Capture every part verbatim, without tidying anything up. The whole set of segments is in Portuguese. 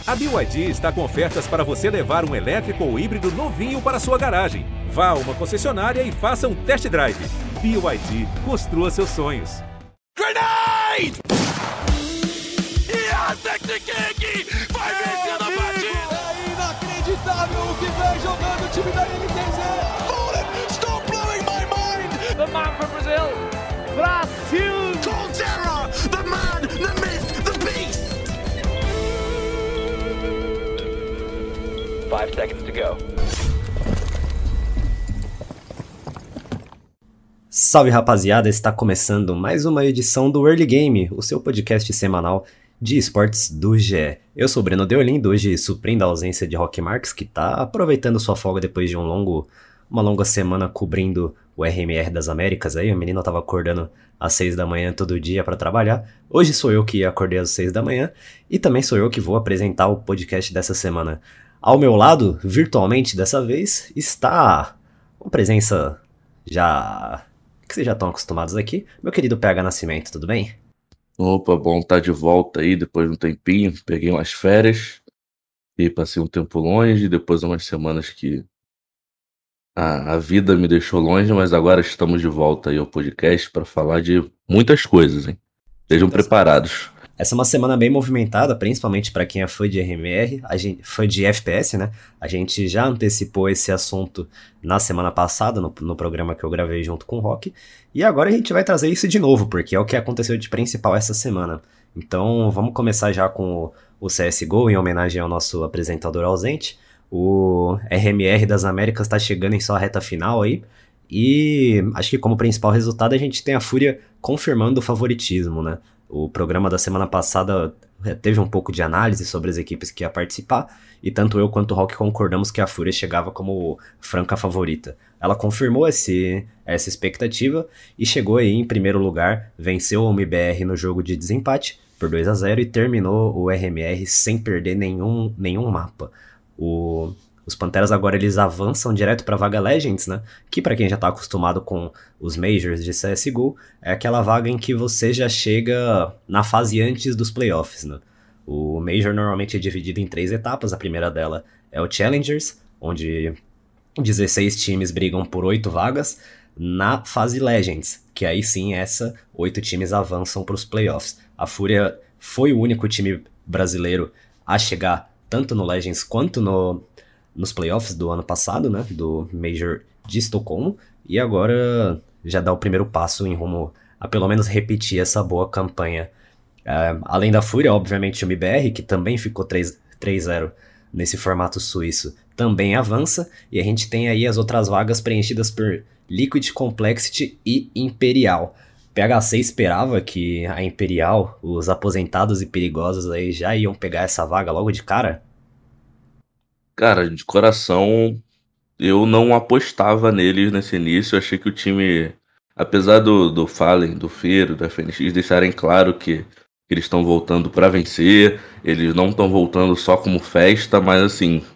A B Y D está com ofertas para você levar um elétrico ou híbrido novinho para sua garagem. Vá a uma concessionária e faça um test drive. B Y D, construa seus sonhos. Grenade! Yasekiki vai vencer a partida! É inacreditável o que vem jogando o time da N T Z! Bullet, stop blowing my mind! The man from Brazil, Brasil! Colterra, the man, the myth, the beast! Five seconds to go. Salve rapaziada, está começando mais uma edição do Early Game, o seu podcast semanal de esportes do G E. Eu sou o Breno Deolindo, hoje suprindo a ausência de Roque Marques, que está aproveitando sua folga depois de um longo, uma longa semana cobrindo o R M R das Américas. Aí o menino estava acordando às seis da manhã todo dia para trabalhar. Hoje sou eu que acordei às seis da manhã e também sou eu que vou apresentar o podcast dessa semana. Ao meu lado, virtualmente dessa vez, está uma presença já... que vocês já estão acostumados aqui, meu querido P H Nascimento, tudo bem? Opa, bom estar de volta aí depois de um tempinho, peguei umas férias e passei um tempo longe, depois umas semanas que a, a vida me deixou longe, mas agora estamos de volta aí ao podcast para falar de muitas coisas, hein? Sejam Muitas preparados. Essa é uma semana bem movimentada, principalmente para quem é fã de R M R, a gente, fã de F P S, né? A gente já antecipou esse assunto na semana passada, no, no programa que eu gravei junto com o Rock, e agora a gente vai trazer isso de novo, porque é o que aconteceu de principal essa semana. Então vamos começar já com o, o C S G O, em homenagem ao nosso apresentador ausente. O R M R das Américas está chegando em sua reta final aí, e acho que como principal resultado a gente tem a Fúria confirmando o favoritismo, né? O programa da semana passada teve um pouco de análise sobre as equipes que ia participar, e tanto eu quanto o Rock concordamos que a Fúria chegava como franca favorita. Ela confirmou esse, essa expectativa e chegou aí em primeiro lugar, venceu o M B R no jogo de desempate por dois a zero e terminou o R M R sem perder nenhum, nenhum mapa. O... Os Panteras agora eles avançam direto para a vaga Legends, né? Que para quem já está acostumado com os Majors de C S G O, é aquela vaga em que você já chega na fase antes dos playoffs, né? O Major normalmente é dividido em três etapas. A primeira dela é o Challengers, onde dezesseis times brigam por oito vagas. Na fase Legends, que aí sim, essa, oito times avançam para os playoffs. A Fúria foi o único time brasileiro a chegar tanto no Legends quanto no... nos playoffs do ano passado, né, do Major de Estocolmo, e agora já dá o primeiro passo em rumo a pelo menos repetir essa boa campanha. Uh, além da Fúria, obviamente o M B R, que também ficou três a zero nesse formato suíço, também avança, e a gente tem aí as outras vagas preenchidas por Liquid, Complexity e Imperial. P H C esperava que a Imperial, os aposentados e perigosos aí, já iam pegar essa vaga logo de cara? Cara, de coração, eu não apostava neles nesse início. Eu achei que o time, apesar do, do Fallen, do Feiro, do F N X deixarem claro que, que eles estão voltando pra vencer, eles não estão voltando só como festa, mas assim,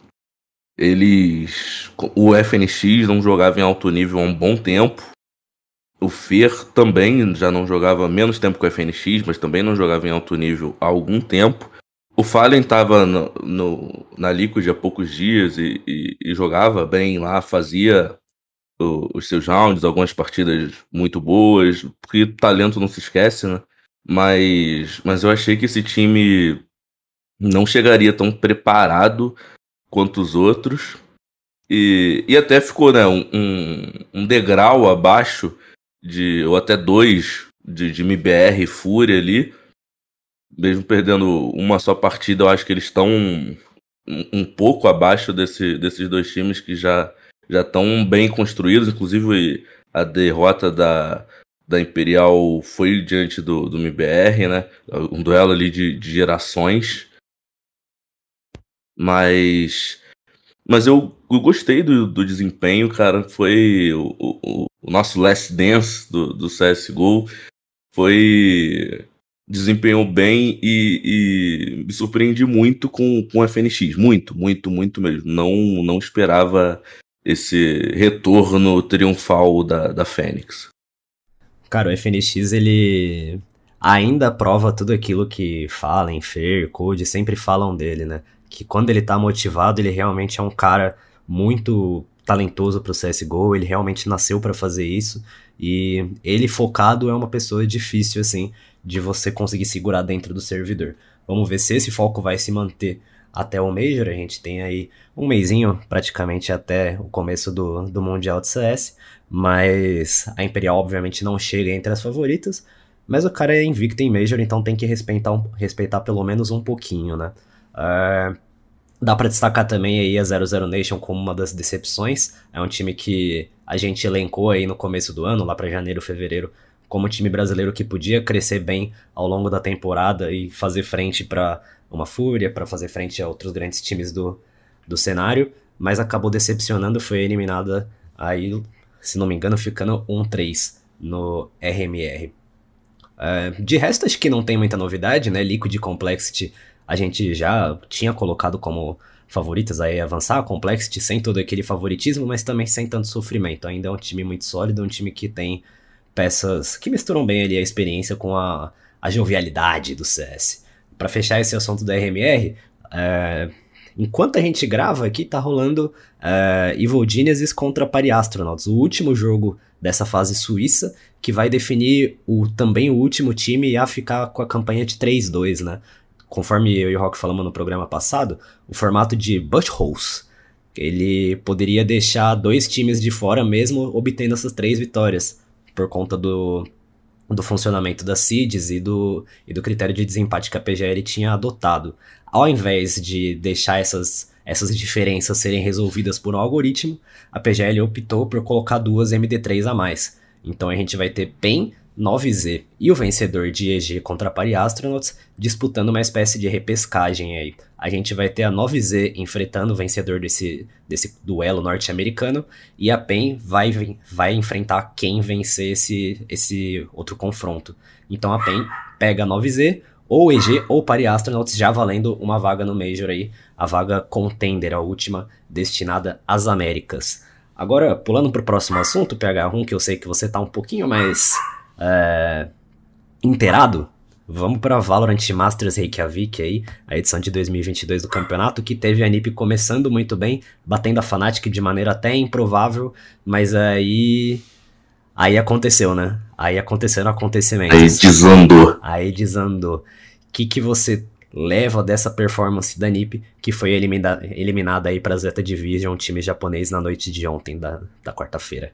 eles, o F N X não jogava em alto nível há um bom tempo. O Fer também já não jogava menos tempo que o F N X, mas também não jogava em alto nível há algum tempo. O Fallen estava no, no, na Liquid há poucos dias e, e, e jogava bem lá, fazia o, os seus rounds, algumas partidas muito boas, porque talento não se esquece, né? Mas, mas eu achei que esse time não chegaria tão preparado quanto os outros e, e até ficou, né, um, um, um degrau abaixo, de, ou até dois, de, de M B R e Fúria ali. Mesmo perdendo uma só partida, eu acho que eles estão um, um pouco abaixo desse, desses dois times que já já estão bem construídos. Inclusive, a derrota da, da Imperial foi diante do, do M B R, né? Um duelo ali de, de gerações. Mas, mas eu, eu gostei do, do desempenho, cara. Foi o, o, o nosso last dance do, do C S G O. Foi... desempenhou bem e, e me surpreendi muito com, com o F N X. Muito, muito, muito mesmo. Não, não esperava esse retorno triunfal da, da Fênix. Cara, o F N X, ele ainda prova tudo aquilo que Fallen, Fer, Code sempre falam dele, né? que quando ele tá motivado, ele realmente é um cara muito talentoso pro C S G O, ele realmente nasceu pra fazer isso, e ele focado é uma pessoa difícil, assim, de você conseguir segurar dentro do servidor. Vamos ver se esse foco vai se manter até o Major. A gente tem aí um mesinho, praticamente até o começo do, do Mundial de C S, mas a Imperial obviamente não chega entre as favoritas, mas o cara é invicto em Major, então tem que respeitar, um, respeitar pelo menos um pouquinho, né? Uh, dá pra destacar também aí a zero zero Nation como uma das decepções. É um time que a gente elencou aí no começo do ano, lá pra janeiro, fevereiro, como um time brasileiro que podia crescer bem ao longo da temporada e fazer frente para uma Fúria, para fazer frente a outros grandes times do, do cenário, mas acabou decepcionando, foi eliminada aí, se não me engano, ficando um três no R M R. Uh, de resto, acho que não tem muita novidade, né? Liquid e Complexity a gente já tinha colocado como favoritas aí a avançar, a Complexity sem todo aquele favoritismo, mas também sem tanto sofrimento. Ainda é um time muito sólido, um time que tem peças que misturam bem ali a experiência com a, a jovialidade do C S. Para fechar esse assunto da R M R, é, enquanto a gente grava aqui, tá rolando é, Evil Geniuses contra Pari Astronauts, o último jogo dessa fase suíça, que vai definir o, também o último time a ficar com a campanha de três dois, né? Conforme eu e o Rock falamos no programa passado, o formato de buttholes, ele poderia deixar dois times de fora mesmo obtendo essas três vitórias, por conta do, do funcionamento das seeds e do, e do critério de desempate que a P G L tinha adotado. Ao invés de deixar essas, essas diferenças serem resolvidas por um algoritmo, a P G L optou por colocar duas M D três a mais. Então a gente vai ter P E N, nove Z e o vencedor de E G contra a Pari Astronauts disputando uma espécie de repescagem aí. A gente vai ter a nove Z enfrentando o vencedor desse, desse duelo norte-americano e a P E N vai, vai enfrentar quem vencer esse, esse outro confronto. Então a P E N pega a nove Z, ou E G ou Pari Astronauts, já valendo uma vaga no Major aí, a vaga Contender, a última destinada às Américas. Agora, pulando pro próximo assunto, P H um, que eu sei que você tá um pouquinho mais é, inteirado, vamos para Valorant Masters Reykjavik aí, a edição de dois mil e vinte e dois do campeonato, que teve a N I P começando muito bem, batendo a Fnatic de maneira até improvável, mas aí aí aconteceu, né? Aí aconteceram acontecimentos. Aí desandou. Aí desandou. O que, que você leva dessa performance da N I P, que foi elimina- eliminada aí para a Zeta Division, um time japonês, na noite de ontem, da, da quarta-feira?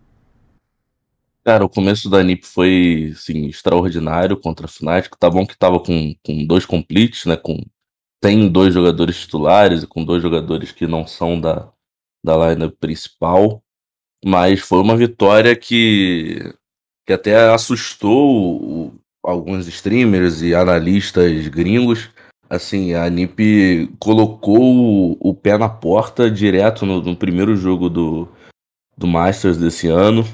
Cara, o começo da N I P foi, assim, extraordinário contra a Fnatic. Tá bom que tava com, com dois completes, né? Com, tem dois jogadores titulares e com dois jogadores que não são da, da lineup principal. Mas foi uma vitória que, que até assustou o, alguns streamers e analistas gringos. Assim, a N I P colocou o, o pé na porta direto no, no primeiro jogo do, do Masters desse ano.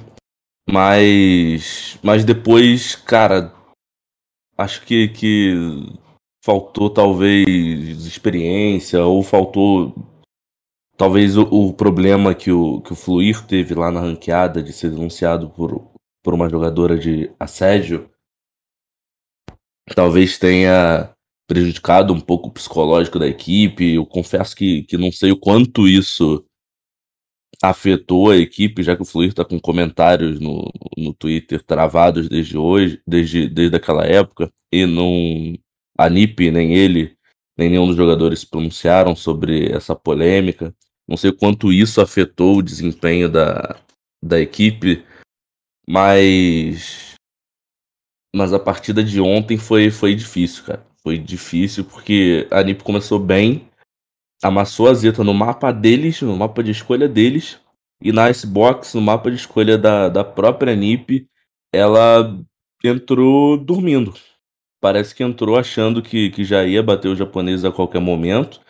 Mas, mas depois, cara, acho que, que faltou talvez experiência, ou faltou talvez o, o problema que o, que o Fluir teve lá na ranqueada de ser denunciado por, por uma jogadora de assédio. Talvez tenha prejudicado um pouco o psicológico da equipe. Eu confesso que, que não sei o quanto isso afetou a equipe, já que o Fluir tá com comentários no, no Twitter travados desde hoje, desde, desde aquela época, e não, a N I P, nem ele, nem nenhum dos jogadores se pronunciaram sobre essa polêmica. Não sei o quanto isso afetou o desempenho da, da equipe, mas, mas a partida de ontem foi, foi difícil, cara. Foi difícil porque a N I P começou bem, amassou a Zeta no mapa deles, no mapa de escolha deles, e na Icebox, no mapa de escolha da, da própria N I P, ela entrou dormindo. Parece que entrou achando que, que já ia bater os japoneses a qualquer momento,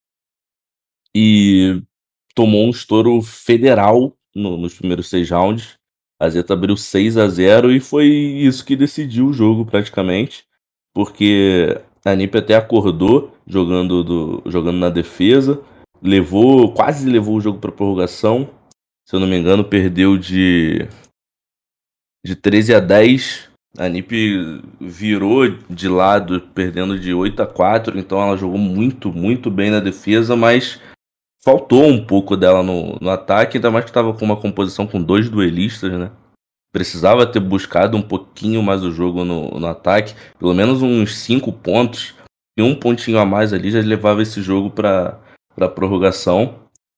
e tomou um estouro federal no, nos primeiros seis rounds. A Zeta abriu seis a zero e foi isso que decidiu o jogo praticamente, porque a N I P até acordou jogando, do, jogando na defesa, levou, quase levou o jogo para prorrogação. Se eu não me engano, perdeu de, de treze a dez A N I P virou de lado, perdendo de oito a quatro, então ela jogou muito, muito bem na defesa, mas faltou um pouco dela no, no ataque, ainda mais que estava com uma composição com dois duelistas, né? Precisava ter buscado um pouquinho mais o jogo no, no ataque, pelo menos uns cinco pontos, e um pontinho a mais ali já levava esse jogo para a prorrogação.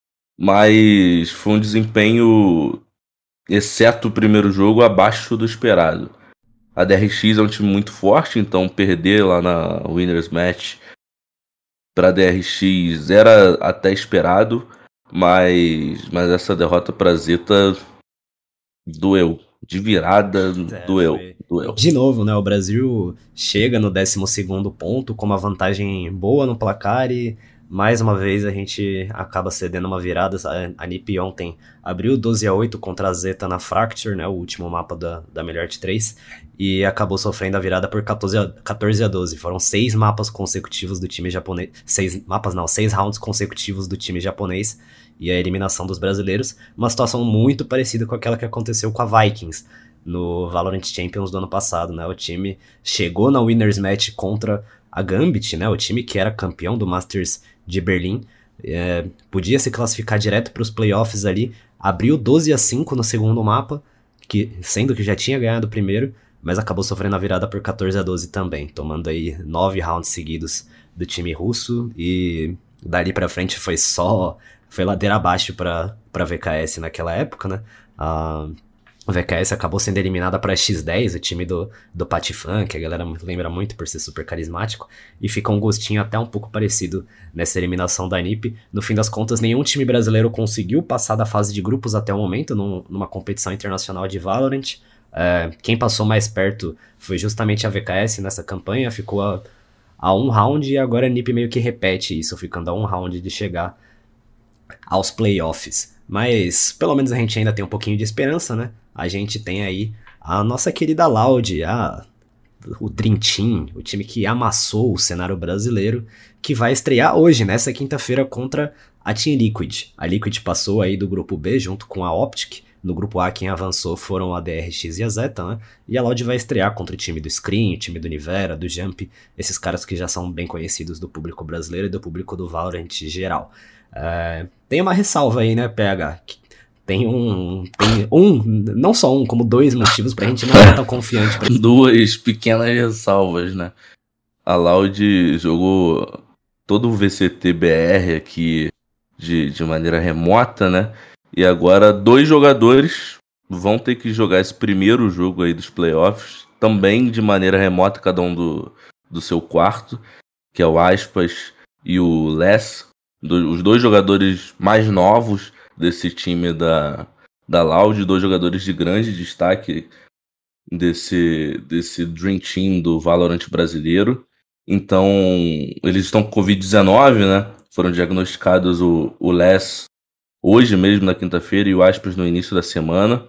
Mas foi um desempenho, exceto o primeiro jogo, abaixo do esperado. A D R X é um time muito forte, então perder lá na Winners Match para a D R X era até esperado, mas, mas essa derrota para Zeta doeu. De virada, É, doeu, foi- doeu. De novo, né? O Brasil chega no décimo segundo ponto com uma vantagem boa no placar e mais uma vez a gente acaba cedendo uma virada. A a N I P ontem abriu doze a oito contra a Zeta na Fracture, né? O último mapa da, da melhor de três, e acabou sofrendo a virada por quatorze a doze. Foram seis mapas consecutivos do time japonês. Seis mapas não, seis rounds consecutivos do time japonês e a eliminação dos brasileiros. Uma situação muito parecida com aquela que aconteceu com a Vikings no Valorant Champions do ano passado, né? O time chegou na Winners Match contra a Gambit, né? O time que era campeão do Masters de Berlim, é, podia se classificar direto para os playoffs ali, abriu doze a cinco no segundo mapa, que, sendo que já tinha ganhado o primeiro, mas acabou sofrendo a virada por quatorze a doze também, tomando aí nove rounds seguidos do time russo, e dali pra frente foi só, foi ladeira abaixo pra, pra V K S naquela época, né? A V K S acabou sendo eliminada para X dez, o time do, do Patifan, que a galera lembra muito por ser super carismático, e fica um gostinho até um pouco parecido nessa eliminação da N I P. No fim das contas, nenhum time brasileiro conseguiu passar da fase de grupos até o momento, num, numa competição internacional de Valorant. É, quem passou mais perto foi justamente a V K S nessa campanha, ficou a, a um round, e agora a N I P meio que repete isso, ficando a um round de chegar aos playoffs. Mas pelo menos a gente ainda tem um pouquinho de esperança, né? A gente tem aí a nossa querida Loud, a, o Dream Team, o time que amassou o cenário brasileiro, que vai estrear hoje, nessa quinta-feira, contra a Team Liquid. A Liquid passou aí do grupo B junto com a Optic. No grupo A quem avançou foram a D R X e a Zeta, né? E a Loud vai estrear contra o time do Screen, o time do Nivera, do Jump, esses caras que já são bem conhecidos do público brasileiro e do público do Valorant geral. É, tem uma ressalva aí, né, P H? Tem um, tem um, não só um, como dois motivos pra gente não estar tão confiante. Pra... Duas pequenas ressalvas, né? A Loud jogou todo o V C T B R aqui de, de maneira remota, né? E agora dois jogadores vão ter que jogar esse primeiro jogo aí dos playoffs, também de maneira remota, cada um do, do seu quarto, que é o Aspas e o Les, do, os dois jogadores mais novos desse time da, da Loud, dois jogadores de grande destaque desse, desse Dream Team do Valorant brasileiro. Então, eles estão com covid dezenove, né? Foram diagnosticados o, o Les hoje mesmo, na quinta-feira, e o Aspas no início da semana.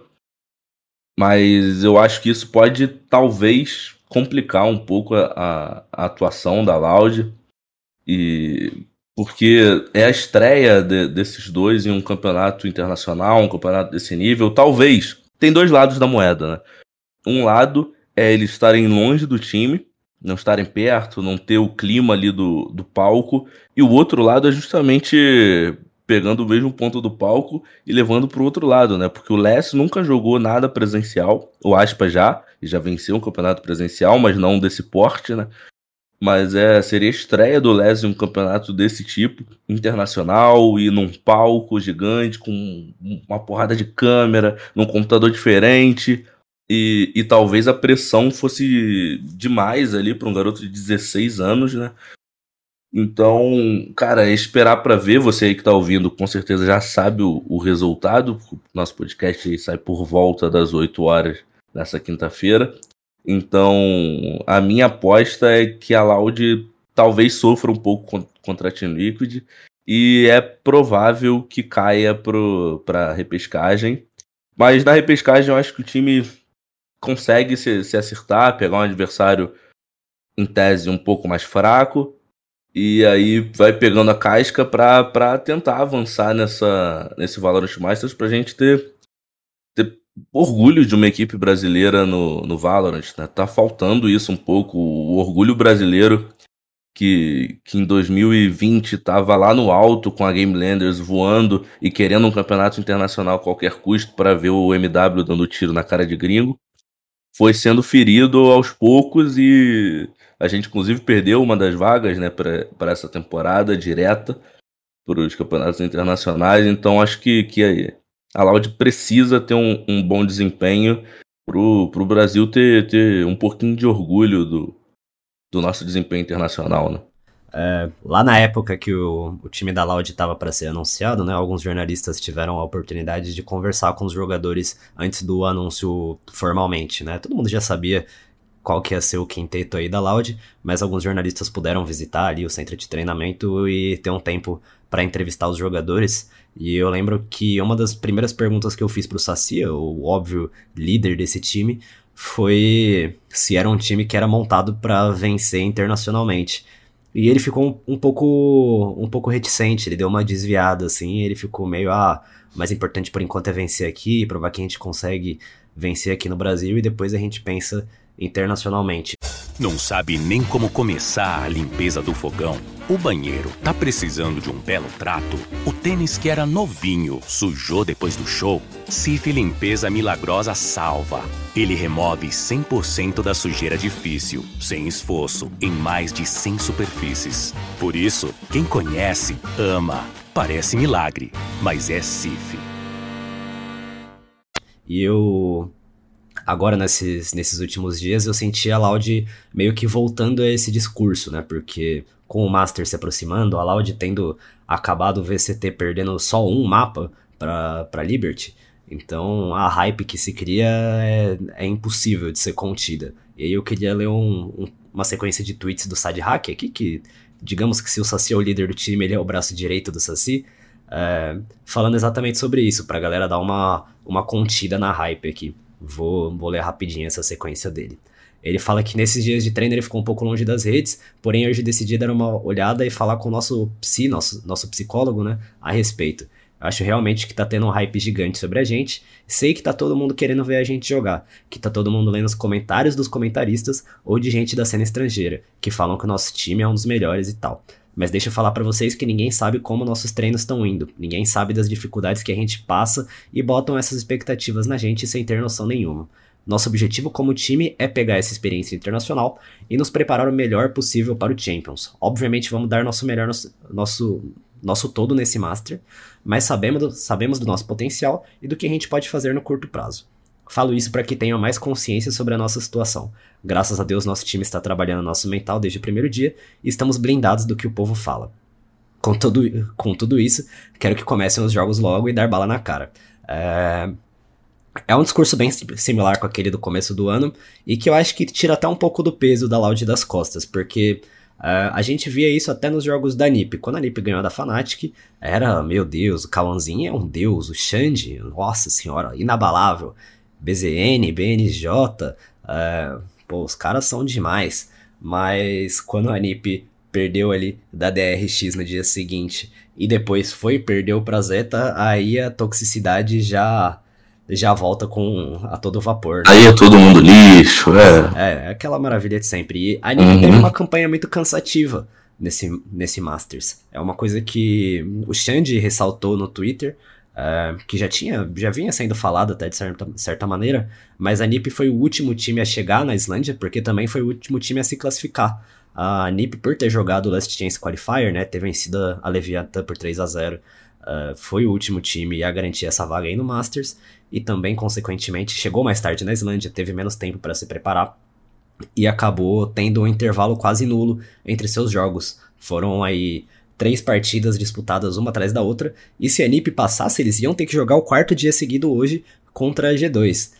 Mas eu acho que isso pode, talvez, complicar um pouco a, a, a atuação da Loud. E... porque é a estreia de, desses dois em um campeonato internacional, um campeonato desse nível. Talvez. Tem dois lados da moeda, né? Um lado é eles estarem longe do time, não estarem perto, não ter o clima ali do, do palco. E o outro lado é justamente pegando o mesmo ponto do palco e levando para o outro lado, né? Porque o Les nunca jogou nada presencial. O Aspa já, e já venceu um campeonato presencial, mas não desse porte, né? Mas é, seria a estreia do Les em um campeonato desse tipo, internacional, e num palco gigante, com uma porrada de câmera, num computador diferente, e, e talvez a pressão fosse demais ali para um garoto de dezesseis anos, né? Então, cara, é esperar para ver. Você aí que tá ouvindo, com certeza já sabe o, o resultado. O nosso podcast aí sai por volta das oito horas nessa quinta-feira. Então, a minha aposta é que a Loud talvez sofra um pouco contra a Team Liquid, e é provável que caia para a repescagem. Mas na repescagem eu acho que o time consegue se, se acertar, pegar um adversário em tese um pouco mais fraco, e aí vai pegando a casca para tentar avançar nessa, nesse Valorant Masters, para a gente ter, ter orgulho de uma equipe brasileira no, no Valorant, né? Tá faltando isso um pouco, o orgulho brasileiro que, que em dois mil e vinte estava lá no alto com a Game Landers voando e querendo um campeonato internacional a qualquer custo para ver o M W dando tiro na cara de gringo, foi sendo ferido aos poucos e a gente inclusive perdeu uma das vagas, né, para essa temporada direta para os campeonatos internacionais. Então acho que, que a Loud precisa ter um, um bom desempenho pro, pro Brasil ter, ter um pouquinho de orgulho do, do nosso desempenho internacional, né? É, lá na época que o, o time da Loud estava para ser anunciado, né, alguns jornalistas tiveram a oportunidade de conversar com os jogadores antes do anúncio formalmente, né? Todo mundo já sabia qual que ia ser o quinteto aí da Loud, mas alguns jornalistas puderam visitar ali o centro de treinamento e ter um tempo para entrevistar os jogadores. E eu lembro que uma das primeiras perguntas que eu fiz pro Saci, o óbvio líder desse time, foi se era um time que era montado para vencer internacionalmente. E ele ficou um, um pouco um pouco reticente, ele deu uma desviada assim, ele ficou meio, ah, o mais importante por enquanto é vencer aqui, provar que a gente consegue vencer aqui no Brasil e depois a gente pensa internacionalmente. Não sabe nem como começar a limpeza do fogão? O banheiro tá precisando de um belo trato? O tênis que era novinho sujou depois do show? Cif Limpeza Milagrosa salva. Ele remove cem por cento da sujeira difícil, sem esforço, em mais de cem superfícies. Por isso, quem conhece, ama. Parece milagre, mas é Cif. E eu... Agora, nesses, nesses últimos dias, eu senti a Loud meio que voltando a esse discurso, né? Porque com o Master se aproximando, a Loud tendo acabado o V C T perdendo só um mapa pra, pra Liberty, então a hype que se cria é, é impossível de ser contida. E aí eu queria ler um, um, uma sequência de tweets do Sadhack aqui, que digamos que se o Saci é o líder do time, ele é o braço direito do Saci, é, falando exatamente sobre isso, pra galera dar uma, uma contida na hype aqui. Vou, vou ler rapidinho essa sequência dele. Ele fala que nesses dias de treino ele ficou um pouco longe das redes, porém hoje decidi dar uma olhada e falar com o nosso psi, nosso, nosso psicólogo, né, a respeito. Eu acho realmente que tá tendo um hype gigante sobre a gente, sei que tá todo mundo querendo ver a gente jogar, que tá todo mundo lendo os comentários dos comentaristas ou de gente da cena estrangeira, que falam que o nosso time é um dos melhores e tal. Mas deixa eu falar pra vocês que ninguém sabe como nossos treinos estão indo, ninguém sabe das dificuldades que a gente passa e botam essas expectativas na gente sem ter noção nenhuma. Nosso objetivo como time é pegar essa experiência internacional e nos preparar o melhor possível para o Champions. Obviamente vamos dar nosso melhor, nosso, nosso, nosso todo nesse Master, mas sabemos do, sabemos do nosso potencial e do que a gente pode fazer no curto prazo. Falo isso para que tenham mais consciência sobre a nossa situação. Graças a Deus, nosso time está trabalhando nosso mental desde o primeiro dia e estamos blindados do que o povo fala. Com tudo, com tudo isso, quero que comecem os jogos logo e dar bala na cara. É... é um discurso bem similar com aquele do começo do ano e que eu acho que tira até um pouco do peso da Loud das costas, porque uh, a gente via isso até nos jogos da N I P. Quando a N I P ganhou da Fnatic, era, meu Deus, o Cauãzinho é um deus, o Xande, nossa senhora, inabalável. B Z N, B N J, uh, pô, os caras são demais, mas quando a N I P perdeu ali da D R X no dia seguinte e depois foi e perdeu pra Zeta, aí a toxicidade já, já volta com a todo vapor, né? Aí é todo mundo lixo, é. É, é aquela maravilha de sempre. E a N I P uhum. teve uma campanha muito cansativa nesse, nesse Masters. É uma coisa que o Xande ressaltou no Twitter, Uh, que já tinha, já vinha sendo falado até de certa, certa maneira, mas a N I P foi o último time a chegar na Islândia, porque também foi o último time a se classificar. A N I P, por ter jogado o Last Chance Qualifier, né, ter vencido a Leviathan por três a zero, uh, foi o último time a garantir essa vaga aí no Masters, e também, consequentemente, chegou mais tarde na Islândia, teve menos tempo para se preparar, e acabou tendo um intervalo quase nulo entre seus jogos. Foram aí três partidas disputadas uma atrás da outra, e se a N I P passasse, eles iam ter que jogar o quarto dia seguido hoje contra a G dois.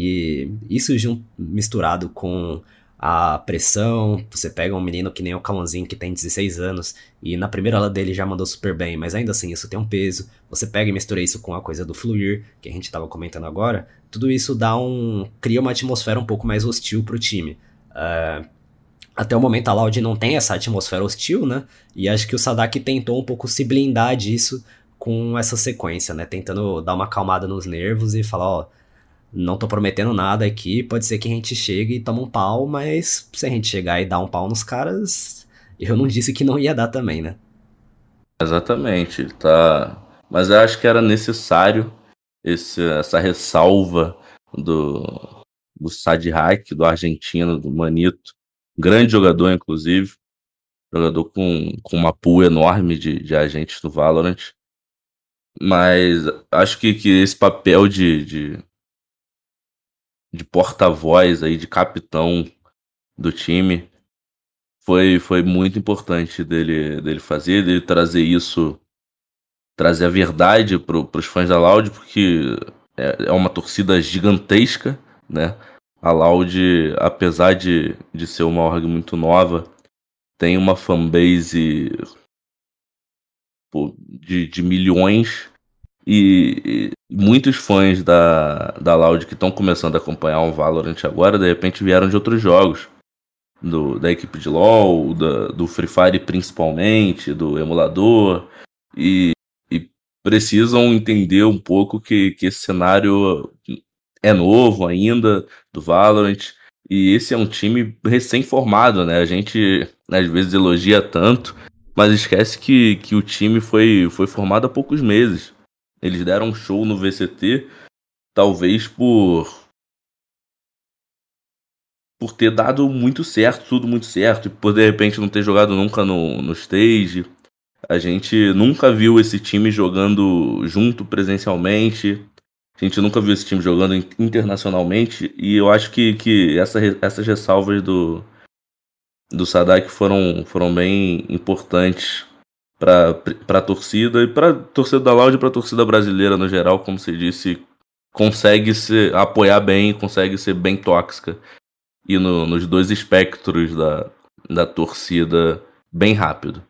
E isso junto, misturado com a pressão, você pega um menino que nem o Cauãzinho, que tem dezesseis anos, e na primeira aula dele já mandou super bem, mas ainda assim isso tem um peso. Você pega e mistura isso com a coisa do Fluir, que a gente estava comentando agora, tudo isso dá um, cria uma atmosfera um pouco mais hostil pro time. Uh, Até o momento a Loud não tem essa atmosfera hostil, né? E acho que o Sadhack tentou um pouco se blindar disso com essa sequência, né? Tentando dar uma acalmada nos nervos e falar, ó, não tô prometendo nada aqui, pode ser que a gente chegue e tome um pau, mas se a gente chegar e dar um pau nos caras, eu não disse que não ia dar também, né? Exatamente, tá. Mas eu acho que era necessário esse, essa ressalva do, do Sadhack, do argentino, do Manito. Grande jogador, inclusive. Jogador com, com uma pool enorme de, de agentes do Valorant. Mas acho que, que esse papel de, de, de porta-voz aí, de capitão do time, foi, foi muito importante dele, dele fazer, dele trazer isso, trazer a verdade para os fãs da Loud, porque é, é uma torcida gigantesca, né? A Loud, apesar de, de ser uma org muito nova, tem uma fanbase pô, de, de milhões e, e muitos fãs da, da Loud que estão começando a acompanhar o Valorant agora, de repente vieram de outros jogos, do, da equipe de LoL, da, do Free Fire principalmente, do emulador, e, e precisam entender um pouco que, que esse cenário é novo ainda, do Valorant. E esse é um time recém-formado, né? A gente às vezes elogia tanto, mas esquece que, que o time foi, foi formado há poucos meses. Eles deram um show no V C T, talvez por, por ter dado muito certo, tudo muito certo, e por de repente não ter jogado nunca no, no stage. A gente nunca viu esse time jogando junto presencialmente. A gente nunca viu esse time jogando internacionalmente, e eu acho que, que essa, essas ressalvas do, do Sadhack foram, foram bem importantes para a torcida, e para a torcida da Loud e para a torcida brasileira no geral, como você disse, consegue se apoiar bem, consegue ser bem tóxica, e no, nos dois espectros da, da torcida bem rápido.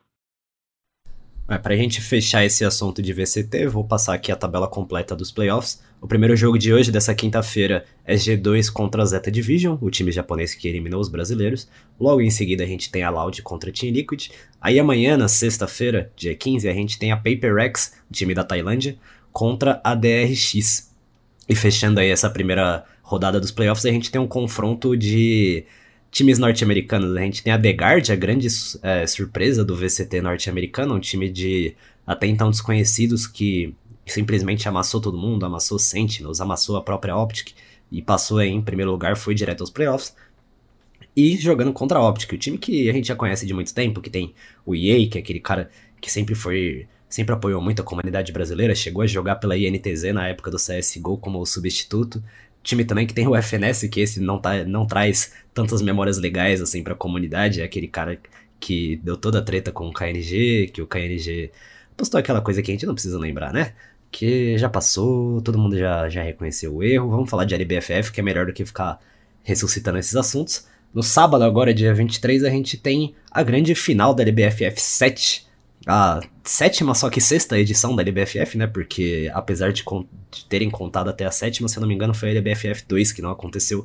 É, pra gente fechar esse assunto de V C T, vou passar aqui a tabela completa dos playoffs. O primeiro jogo de hoje, dessa quinta-feira, é G dois contra a Zeta Division, o time japonês que eliminou os brasileiros. Logo em seguida a gente tem a Loud contra a Team Liquid. Aí amanhã, na sexta-feira, dia quinze, a gente tem a Paper Rex, o time da Tailândia, contra a D R X. E fechando aí essa primeira rodada dos playoffs, a gente tem um confronto de times norte-americanos. A gente tem a The Guard, a grande é, surpresa do V C T norte-americano, um time de até então desconhecidos que simplesmente amassou todo mundo, amassou Sentinels, amassou a própria Optic e passou aí em primeiro lugar, foi direto aos playoffs. E jogando contra a Optic, o time que a gente já conhece de muito tempo, que tem o E A, que é aquele cara que sempre foi, sempre apoiou muito a comunidade brasileira, chegou a jogar pela I N T Z na época do C S G O como substituto. Time também que tem o F N S, que esse não, tá, não traz tantas memórias legais assim pra comunidade, é aquele cara que deu toda a treta com o K N G, que o K N G postou aquela coisa que a gente não precisa lembrar, né? Que já passou, todo mundo já, já reconheceu o erro. Vamos falar de L B F F, que é melhor do que ficar ressuscitando esses assuntos. No sábado, agora, dia vinte e três, a gente tem a grande final da L B F F sete, a sétima, só que sexta edição da L B F F, né? Porque apesar de, con- de terem contado até a sétima, se eu não me engano, foi a L B F F dois que não aconteceu.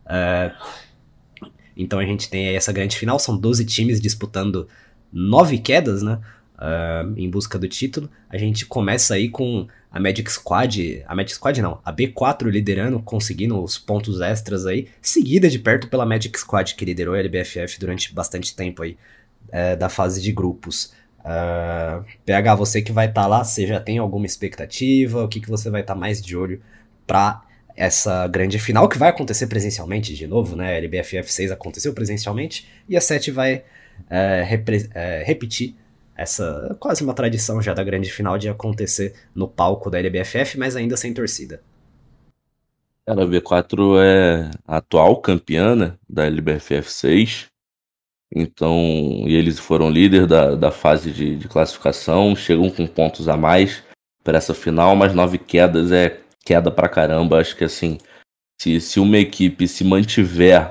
Uh, então a gente tem aí essa grande final, são doze times disputando nove quedas, né? Uh, em busca do título. A gente começa aí com a Magic Squad, a Magic Squad não, a B quatro liderando, conseguindo os pontos extras aí, seguida de perto pela Magic Squad, que liderou a L B F F durante bastante tempo aí, uh, da fase de grupos. Uh, P H, você que vai estar tá lá, você já tem alguma expectativa? O que, que você vai estar tá mais de olho para essa grande final, que vai acontecer presencialmente de novo, né? A L B F F seis aconteceu presencialmente, e a sete vai uh, repre- uh, repetir essa quase uma tradição já da grande final de acontecer no palco da L B F F, mas ainda sem torcida. Cara, a B quatro é a atual campeã, né, da L B F F seis. Então, e eles foram líder da, da fase de, de classificação, chegam com pontos a mais para essa final, mas nove quedas é queda pra caramba. Acho que assim, se, se uma equipe se mantiver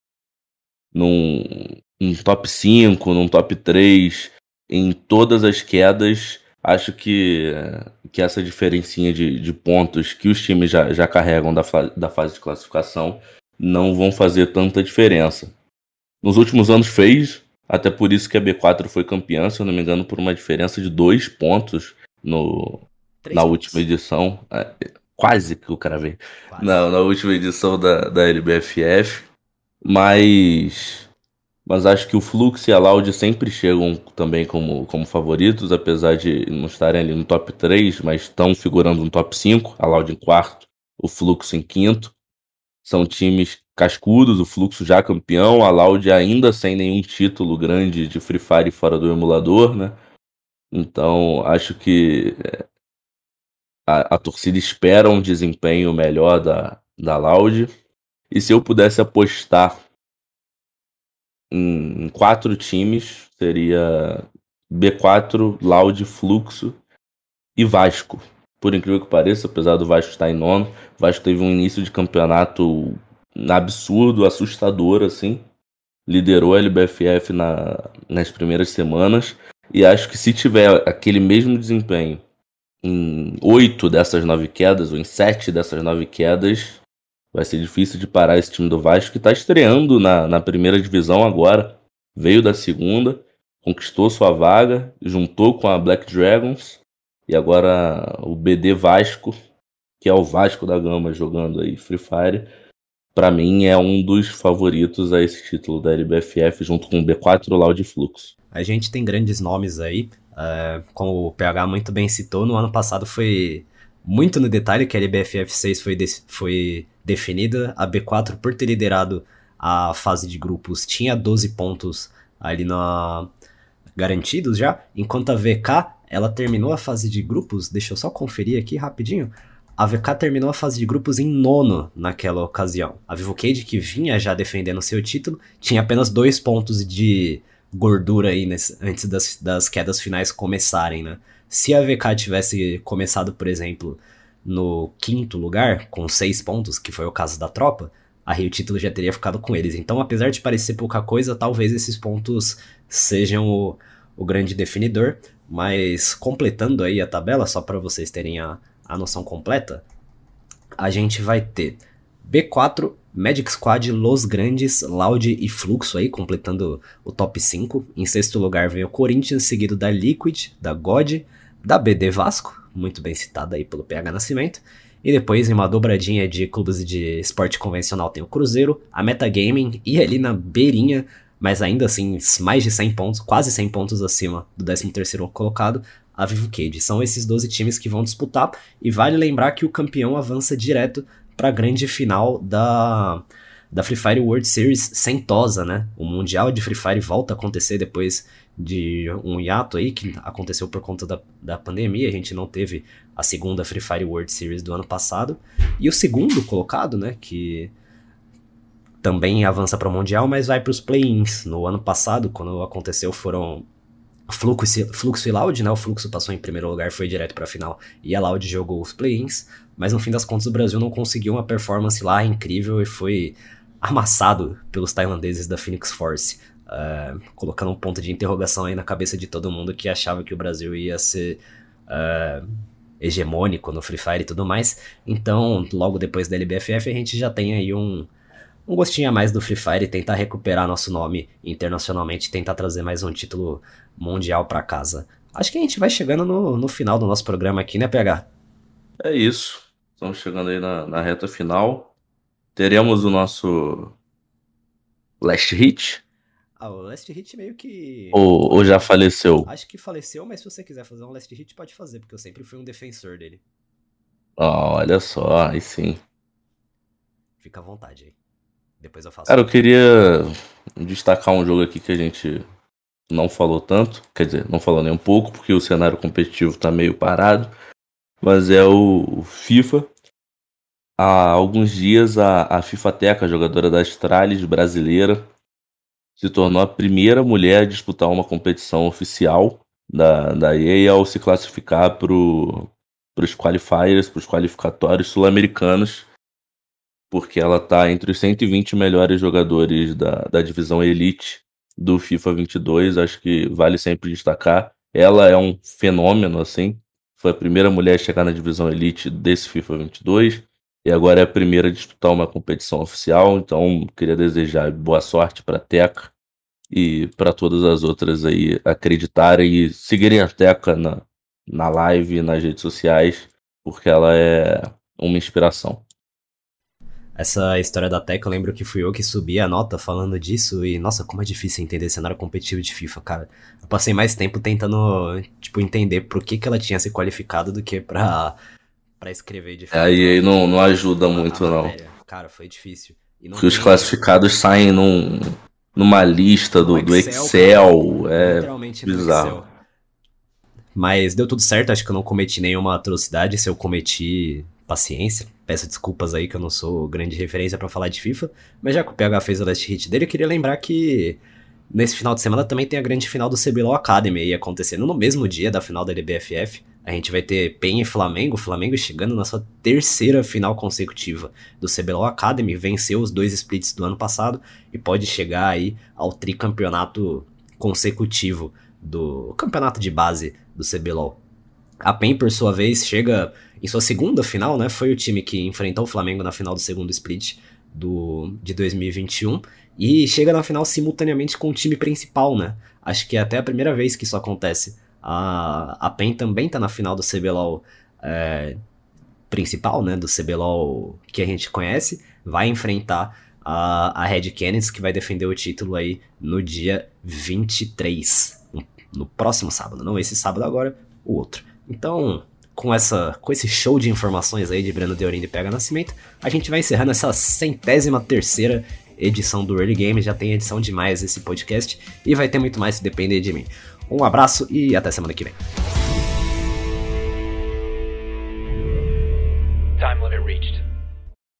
num, num top cinco, num top três, em todas as quedas, acho que, que essa diferencinha de, de pontos que os times já, já carregam da, da fase de classificação não vão fazer tanta diferença. Nos últimos anos fez, até por isso que a B quatro foi campeã, se eu não me engano, por uma diferença de dois pontos no, na pontos. última edição. quase que eu cravei. Quase. Não, na última edição da, da L B F F. Mas. Mas acho que o Flux e a Loud sempre chegam também como, como favoritos, apesar de não estarem ali no top três, mas estão figurando no top cinco. A Loud em quarto, o Flux em quinto. São times cascudos, o Fluxo já campeão, a Loud ainda sem nenhum título grande de Free Fire fora do emulador, né? Então, acho que a, a torcida espera um desempenho melhor da, da Loud. E se eu pudesse apostar em, em quatro times, seria B quatro, Loud, Fluxo e Vasco. Por incrível que pareça, apesar do Vasco estar em nono, o Vasco teve um início de campeonato absurdo, assustador, assim. Liderou a L B F F na, nas primeiras semanas. E acho que se tiver aquele mesmo desempenho em oito dessas nove quedas, ou em sete dessas nove quedas, vai ser difícil de parar esse time do Vasco, que está estreando na, na primeira divisão agora. Veio da segunda, conquistou sua vaga, juntou com a Black Dragons. E agora o B D Vasco, que é o Vasco da Gama jogando aí Free Fire, pra mim é um dos favoritos a esse título da L B F F, junto com o B quatro, Loud e Fluxo. A gente tem grandes nomes aí, uh, como o P H muito bem citou, no ano passado foi muito no detalhe que a L B F F seis foi, de- foi definida. A B quatro, por ter liderado a fase de grupos, tinha doze pontos ali na... garantidos já, enquanto a V K, ela terminou a fase de grupos, deixa eu só conferir aqui rapidinho, a V K terminou a fase de grupos em nono naquela ocasião. A Vivocade, que vinha já defendendo seu título, tinha apenas dois pontos de gordura aí nesse, antes das, das quedas finais começarem, né? Se a V K tivesse começado, por exemplo, no quinto lugar, com seis pontos, que foi o caso da tropa, aí o título já teria ficado com eles. Então, apesar de parecer pouca coisa, talvez esses pontos sejam o, o grande definidor. Mas completando aí a tabela, só para vocês terem a, a noção completa, a gente vai ter B quatro, Magic Squad, Los Grandes, Loud e Fluxo aí, completando o top cinco. Em sexto lugar vem o Corinthians, seguido da Liquid, da G O D, da B D Vasco, muito bem citada aí pelo P H Nascimento. E depois, em uma dobradinha de clubes de esporte convencional, tem o Cruzeiro, a Metagaming e ali na beirinha, mas ainda assim mais de cem pontos, quase cem pontos acima do décimo terceiro colocado, a Vivocade. São esses doze times que vão disputar, e vale lembrar que o campeão avança direto para a grande final da, da Free Fire World Series Sentosa, né? O Mundial de Free Fire volta a acontecer depois de um hiato aí, que aconteceu por conta da, da pandemia. A gente não teve a segunda Free Fire World Series do ano passado. E o segundo colocado, né, que também avança para o Mundial, mas vai para os play-ins. No ano passado, quando aconteceu, foram Fluxo, Fluxo e Loud, né? O Fluxo passou em primeiro lugar, foi direto para a final, e a Loud jogou os play-ins. Mas no fim das contas, o Brasil não conseguiu uma performance lá incrível e foi amassado pelos tailandeses da Phoenix Force. Uh, colocando um ponto de interrogação aí na cabeça de todo mundo que achava que o Brasil ia ser uh, hegemônico no Free Fire e tudo mais. Então, logo depois da L B F F, a gente já tem aí um, um gostinho a mais do Free Fire e tentar recuperar nosso nome internacionalmente, tentar trazer mais um título mundial pra casa. Acho que a gente vai chegando no, no final do nosso programa aqui, né, P H? É isso. Estamos chegando aí na, na reta final. Teremos o nosso Last Hit. Ah, o Last Hit meio que... Ou, ou já faleceu? Acho que faleceu, mas se você quiser fazer um Last Hit, pode fazer, porque eu sempre fui um defensor dele. Oh, olha só, aí sim. Fica à vontade aí. Depois eu faço. Cara, eu queria destacar um jogo aqui que a gente não falou tanto. Quer dizer, não falou nem um pouco, porque o cenário competitivo tá meio parado. Mas é o FIFA. Há alguns dias, a, a FIFAteca, jogadora da Astralis, brasileira, se tornou a primeira mulher a disputar uma competição oficial da, da E A ao se classificar para os qualifiers, para os qualificatórios sul-americanos, porque ela está entre os cento e vinte melhores jogadores da, da divisão Elite do FIFA vinte e dois. Acho que vale sempre destacar. Ela é um fenômeno, assim. Foi a primeira mulher a chegar na divisão Elite desse FIFA vinte e dois. E agora é a primeira a disputar uma competição oficial. Então, queria desejar boa sorte para a Teca e para todas as outras aí acreditarem e seguirem a Teca na, na live e nas redes sociais, porque ela é uma inspiração. Essa história da Tech, eu lembro que fui eu que subi a nota falando disso e, nossa, como é difícil entender cenário competitivo de FIFA, cara. Eu passei mais tempo tentando, tipo, entender por que, que ela tinha se qualificado do que pra, pra escrever de FIFA. Aí aí não, não ajuda muito, não. Cara, foi difícil. Porque os classificados saem num, numa lista do, do Excel, Excel é literalmente bizarro. No Excel. Mas deu tudo certo, acho que eu não cometi nenhuma atrocidade. Se eu cometi, paciência. Peço desculpas aí que eu não sou grande referência pra falar de FIFA. Mas já que o P H fez o last hit dele, eu queria lembrar que nesse final de semana também tem a grande final do C B L O U Academy aí acontecendo no mesmo dia da final da L B F F. A gente vai ter Penha e Flamengo, o Flamengo chegando na sua terceira final consecutiva do C B L O U Academy, venceu os dois splits do ano passado e pode chegar aí ao tricampeonato consecutivo do campeonato de base do C B L O U. A P E N, por sua vez, chega em sua segunda final, né? Foi o time que enfrentou o Flamengo na final do segundo split do, de dois mil e vinte e um e chega na final simultaneamente com o time principal, né? Acho que é até a primeira vez que isso acontece. A, a P E N também tá na final do C B L O U é, principal, né? Do C B L O U que a gente conhece. Vai enfrentar a, a Red Canids, que vai defender o título aí no dia vinte e três. No, no próximo sábado. Não esse sábado agora, o outro. Então, com, essa, com esse show de informações aí de Breno Deorin e P H Nascimento, a gente vai encerrando essa centésima terceira edição do Early Game. Já tem edição demais esse podcast e vai ter muito mais se depender de mim. Um abraço e até semana que vem.